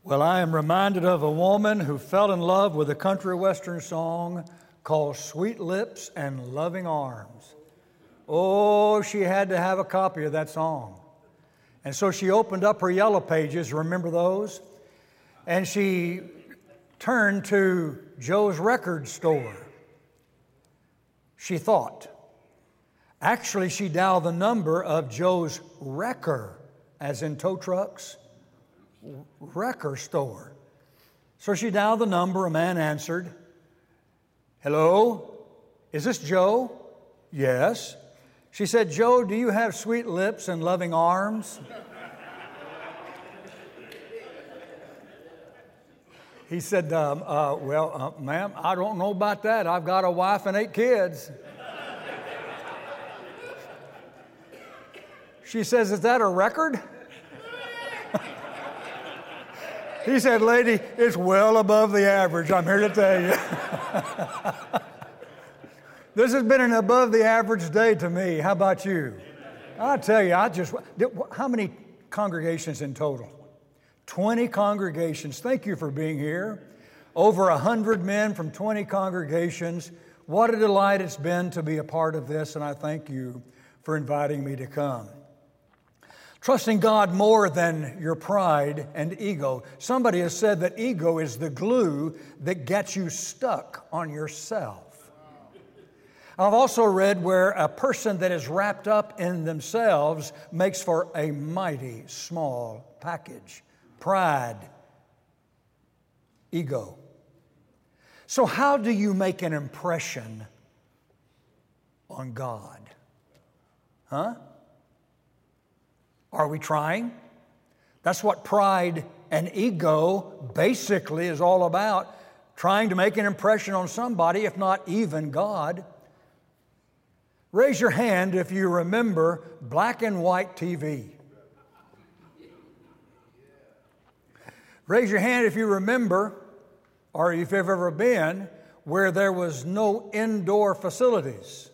Well, I am reminded of a woman who fell in love with a country western song called Sweet Lips and Loving Arms. Oh, she had to have a copy of that song. And so she opened up her yellow pages, remember those? And she turned to Joe's record store. She thought. Actually, she dialed the number of Joe's wrecker, as in tow trucks, wrecker store. So she dialed the number, a man answered. Hello, is this Joe? Yes. She said, Joe, do you have sweet lips and loving arms? He said, ma'am, I don't know about that. I've got a wife and 8 kids. She says, is that a record? He said, lady, it's well above the average, I'm here to tell you. This has been an above the average day to me. How about you? I tell you, how many congregations in total? 20 congregations. Thank you for being here. Over 100 men from 20 congregations. What a delight it's been to be a part of this, and I thank you for inviting me to come. Trusting God more than your pride and ego. Somebody has said that ego is the glue that gets you stuck on yourself. I've also read where a person that is wrapped up in themselves makes for a mighty small package. Pride, ego. So how do you make an impression on God? Huh? Are we trying? That's what pride and ego basically is all about. Trying to make an impression on somebody, if not even God. Raise your hand if you remember black and white TV. Raise your hand if you remember, or if you've ever been, where there was no indoor facilities.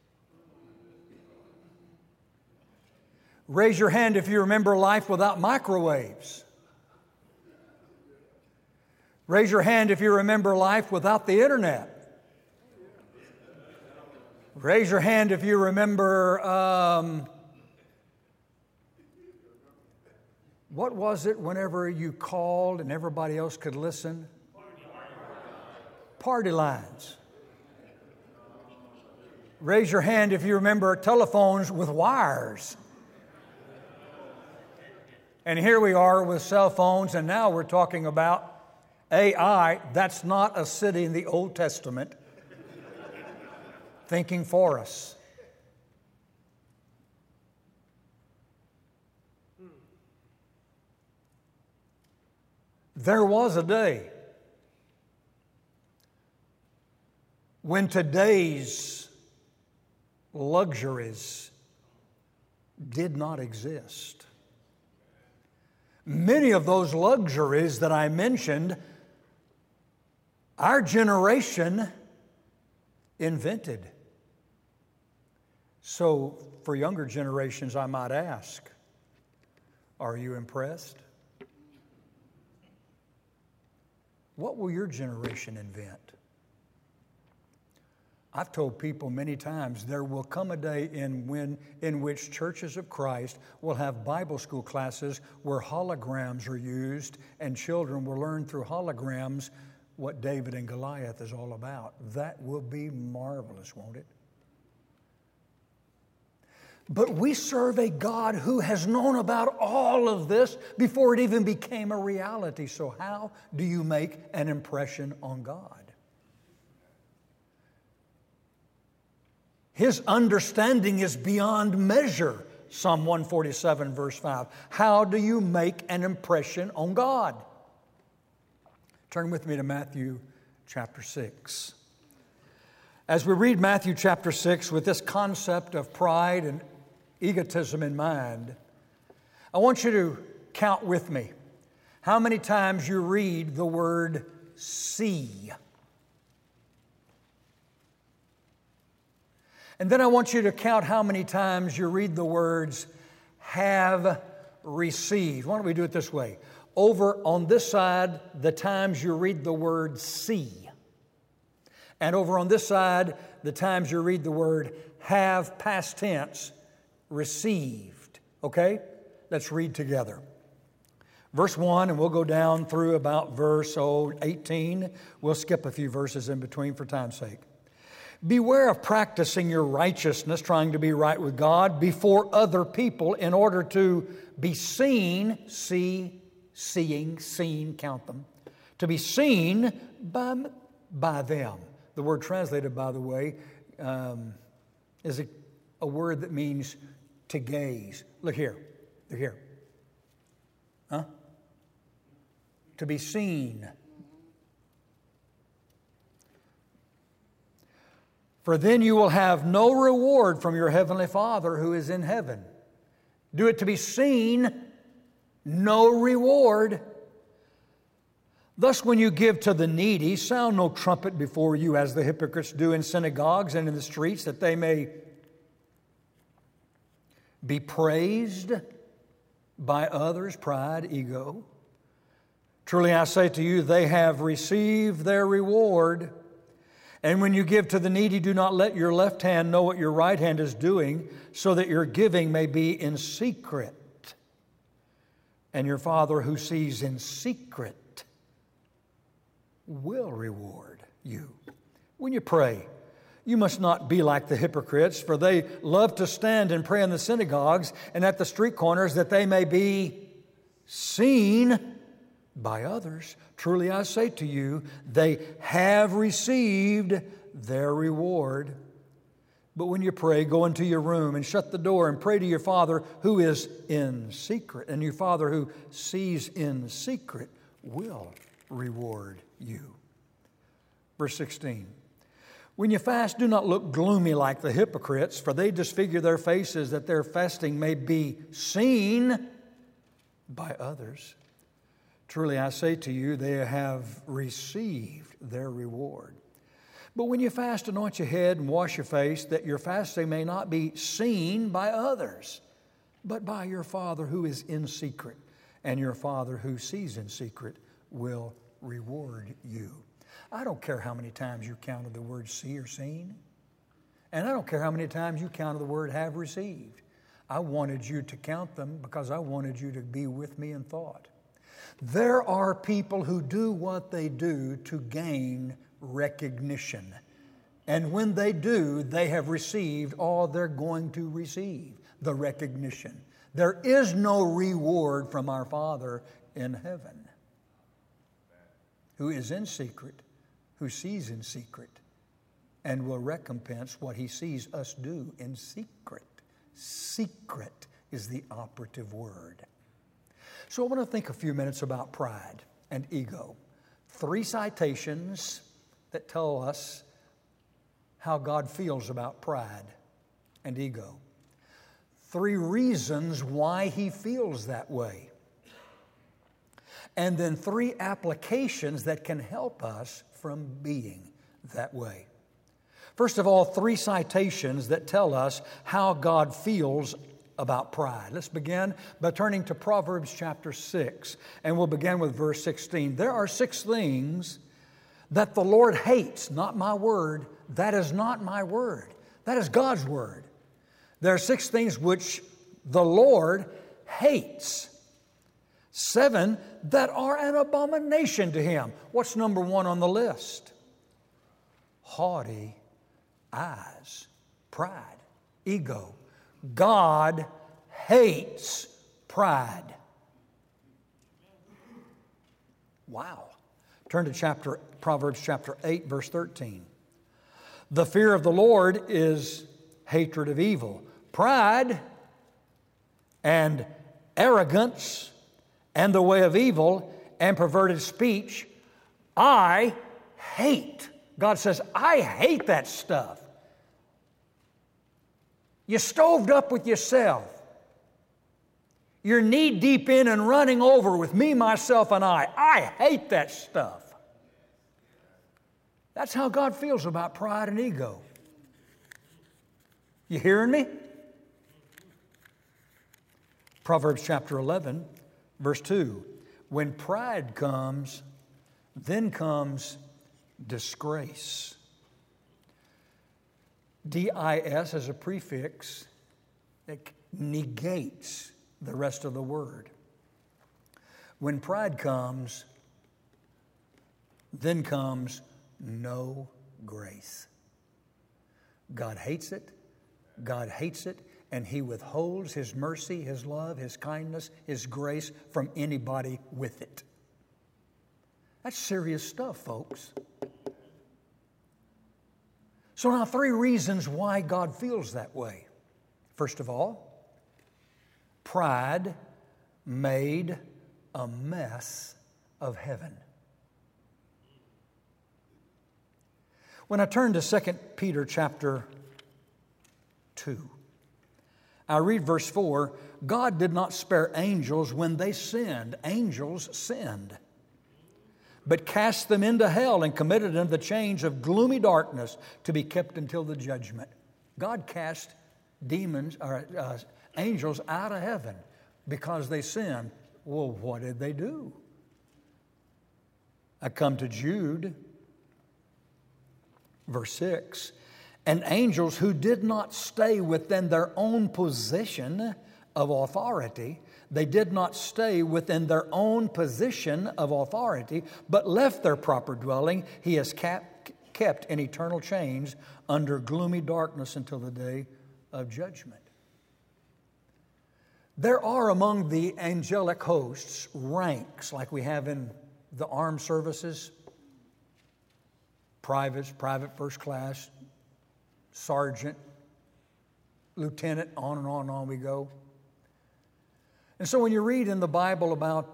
Raise your hand if you remember life without microwaves. Raise your hand if you remember life without the internet. Raise your hand if you remember, what was it whenever you called and everybody else could listen? Party lines. Raise your hand if you remember telephones with wires. And here we are with cell phones, and now we're talking about AI. That's not a city in the Old Testament thinking for us. There was a day when today's luxuries did not exist. Many of those luxuries that I mentioned, our generation invented. So, for younger generations, I might ask, are you impressed? What will your generation invent? I've told people many times there will come a day in which churches of Christ will have Bible school classes where holograms are used and children will learn through holograms what David and Goliath is all about. That will be marvelous, won't it? But we serve a God who has known about all of this before it even became a reality. So how do you make an impression on God? His understanding is beyond measure. Psalm 147, verse 5. How do you make an impression on God? Turn with me to Matthew chapter 6. As we read Matthew chapter 6 with this concept of pride and egotism in mind, I want you to count with me how many times you read the word see. And then I want you to count how many times you read the words have received. Why don't we do it this way? over on this side, the times you read the word see. And over on this side, the times you read the word have, past tense, received. Okay? Let's read together. Verse 1, and we'll go down through about verse 18. We'll skip a few verses in between for time's sake. Beware of practicing your righteousness, trying to be right with God, before other people in order to be seen, seen, count them, to be seen by them. The word translated, by the way, is a word that means to gaze. Look here. Look here. Huh? To be seen. For then you will have no reward from your heavenly Father who is in heaven. Do it to be seen, no reward. Thus, when you give to the needy, sound no trumpet before you, as the hypocrites do in synagogues and in the streets, that they may be praised by others. Pride, ego. Truly I say to you, they have received their reward. And when you give to the needy, do not let your left hand know what your right hand is doing, so that your giving may be in secret. And your Father who sees in secret will reward you. When you pray, you must not be like the hypocrites, for they love to stand and pray in the synagogues and at the street corners, that they may be seen by others. Truly I say to you, they have received their reward. But when you pray, go into your room and shut the door and pray to your Father who is in secret. And your Father who sees in secret will reward you. Verse 16. When you fast, do not look gloomy like the hypocrites, for they disfigure their faces that their fasting may be seen by others. Truly I say to you, they have received their reward. But when you fast, anoint your head and wash your face, that your fasting may not be seen by others, but by your Father who is in secret. And your Father who sees in secret will reward you. I don't care how many times you counted the word see or seen. And I don't care how many times you counted the word have received. I wanted you to count them because I wanted you to be with me in thought. There are people who do what they do to gain recognition. And when they do, they have received all they're going to receive, the recognition. There is no reward from our Father in heaven, who is in secret, who sees in secret, and will recompense what He sees us do in secret. Secret is the operative word. So I want to think a few minutes about pride and ego. 3 citations that tell us how God feels about pride and ego. 3 reasons why He feels that way. And then 3 applications that can help us from being that way. First of all, 3 citations that tell us how God feels about pride. Let's begin by turning to Proverbs chapter 6, and we'll begin with verse 16. There are 6 things that the Lord hates, not my word. That is not my word. That is God's word. There are 6 things which the Lord hates. 7 that are an abomination to Him. What's number 1 on the list? Haughty eyes, pride, ego. God hates pride. Wow. Turn to Proverbs chapter 8, verse 13. The fear of the Lord is hatred of evil. Pride and arrogance and the way of evil and perverted speech, I hate. God says, I hate that stuff. You're stoved up with yourself. You're knee deep in and running over with me, myself, and I. I hate that stuff. That's how God feels about pride and ego. You hearing me? Proverbs chapter 11, verse 2. When pride comes, then comes disgrace. D-I-S as a prefix, it negates the rest of the word. When pride comes, then comes no grace. God hates it. God hates it, and He withholds His mercy, His love, His kindness, His grace from anybody with it. That's serious stuff, folks. So now 3 reasons why God feels that way. First of all, pride made a mess of heaven. When I turn to 2 Peter chapter 2, I read verse 4, God did not spare angels when they sinned. Angels sinned. But cast them into hell and committed them to the chains of gloomy darkness to be kept until the judgment. God cast angels out of heaven because they sinned. Well, what did they do? I come to Jude, verse 6. And angels who did not stay within their own position of authority, they did not stay within their own position of authority, but left their proper dwelling. He has kept in eternal chains under gloomy darkness until the day of judgment. There are among the angelic hosts ranks like we have in the armed services, privates, private first class, sergeant, lieutenant, on and on and on we go. And so when you read in the Bible about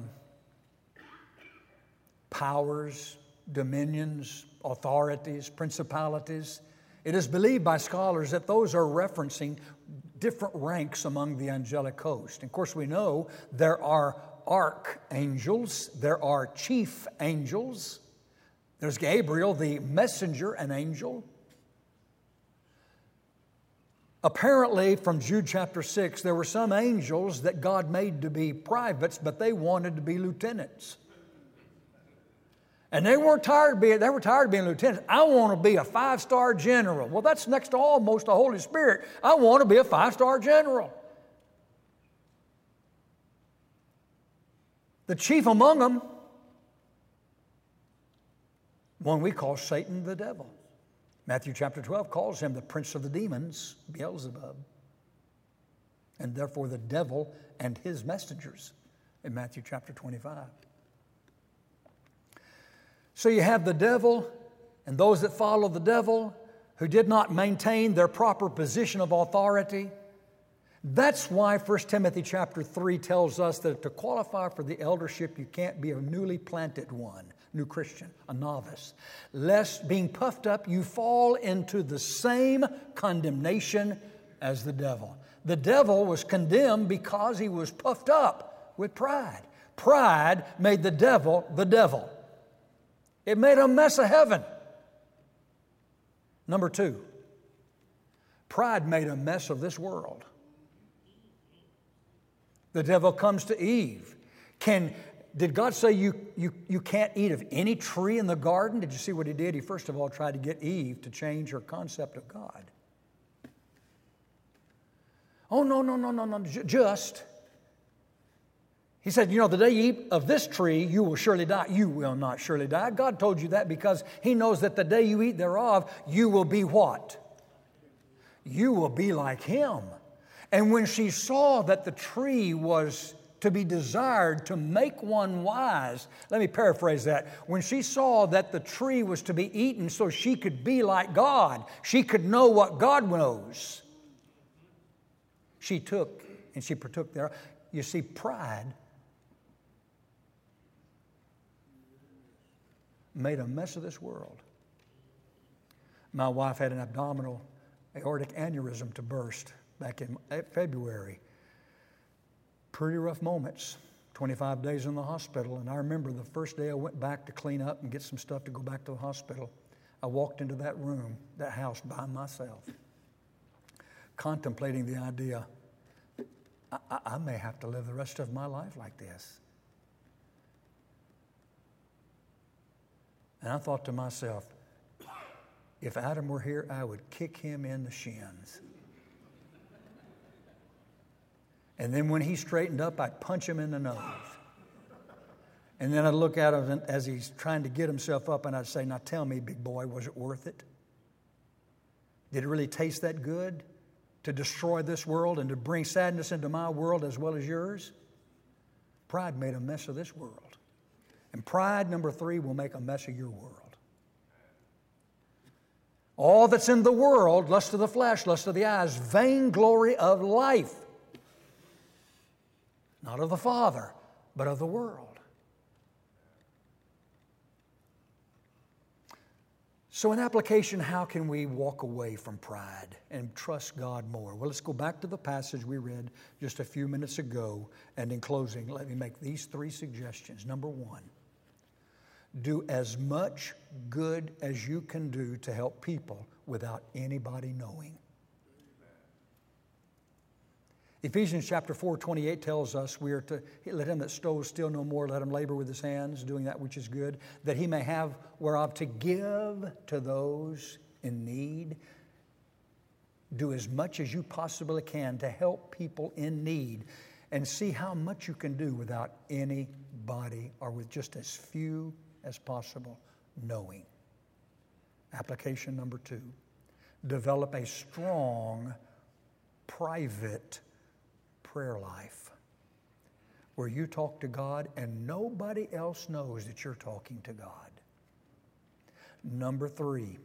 powers, dominions, authorities, principalities, it is believed by scholars that those are referencing different ranks among the angelic host. And of course we know there are archangels, there are chief angels, there's Gabriel, the messenger, an angel. Apparently, from Jude chapter 6, there were some angels that God made to be privates, but they wanted to be lieutenants. And they were tired of being lieutenants. I want to be a 5-star general. Well, that's next to almost the Holy Spirit. I want to be a 5-star general. The chief among them, one we call Satan the devil. Matthew chapter 12 calls him the prince of the demons, Beelzebub, and therefore the devil and his messengers in Matthew chapter 25. So you have the devil and those that follow the devil who did not maintain their proper position of authority. That's why 1 Timothy chapter 3 tells us that to qualify for the eldership, you can't be a newly planted one. New Christian, a novice, lest being puffed up you fall into the same condemnation as the devil. The devil was condemned because he was puffed up with pride. Pride made the devil the devil. It made a mess of heaven. Number 2, pride made a mess of this world. The devil comes to Eve. Did God say you can't eat of any tree in the garden? Did you see what he did? He first of all tried to get Eve to change her concept of God. Oh, no, just. He said, the day you eat of this tree, you will surely die. You will not surely die. God told you that because He knows that the day you eat thereof, you will be what? You will be like Him. And when she saw that the tree was to be desired to make one wise. Let me paraphrase that. When she saw that the tree was to be eaten so she could be like God, she could know what God knows, she took and she partook there. You see, pride made a mess of this world. My wife had an abdominal aortic aneurysm to burst back in February. Pretty rough moments, 25 days in the hospital. And I remember the first day I went back to clean up and get some stuff to go back to the hospital, I walked into that room, that house by myself, contemplating the idea, I may have to live the rest of my life like this. And I thought to myself, if Adam were here, I would kick him in the shins. And then when he straightened up, I'd punch him in the nose. And then I'd look at him as he's trying to get himself up, and I'd say, now tell me, big boy, was it worth it? Did it really taste that good to destroy this world and to bring sadness into my world as well as yours? Pride made a mess of this world. And pride, number 3, will make a mess of your world. All that's in the world, lust of the flesh, lust of the eyes, vainglory of life. Not of the Father, but of the world. So in application, how can we walk away from pride and trust God more? Well, let's go back to the passage we read just a few minutes ago. And in closing, let me make these 3 suggestions. Number 1, do as much good as you can do to help people without anybody knowing. Ephesians chapter 4:28 tells us we are to let him that stole steal no more, let him labor with his hands, doing that which is good, that he may have whereof to give to those in need. Do as much as you possibly can to help people in need, and see how much you can do without anybody, or with just as few as possible, knowing. Application number 2, develop a strong private prayer life where you talk to God and nobody else knows that you're talking to God. Number 3,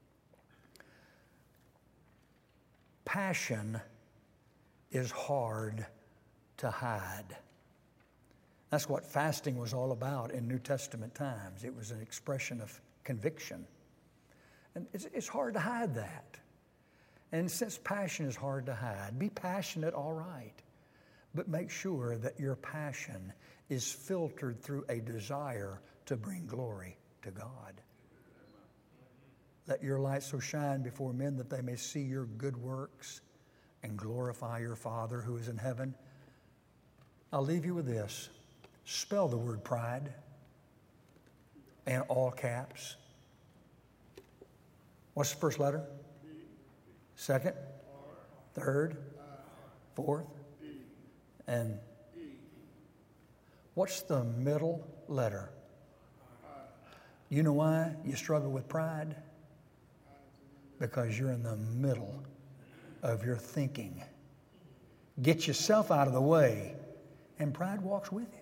passion is hard to hide. That's what fasting was all about in New Testament times. It was an expression of conviction. And it's hard to hide that. And since passion is hard to hide, be passionate, all right. But make sure that your passion is filtered through a desire to bring glory to God. Let your light so shine before men that they may see your good works and glorify your Father who is in heaven. I'll leave you with this. Spell the word pride in all caps. What's the first letter? Second? Third? Fourth? And what's the middle letter? You know why you struggle with pride? Because you're in the middle of your thinking. Get yourself out of the way, and pride walks with you.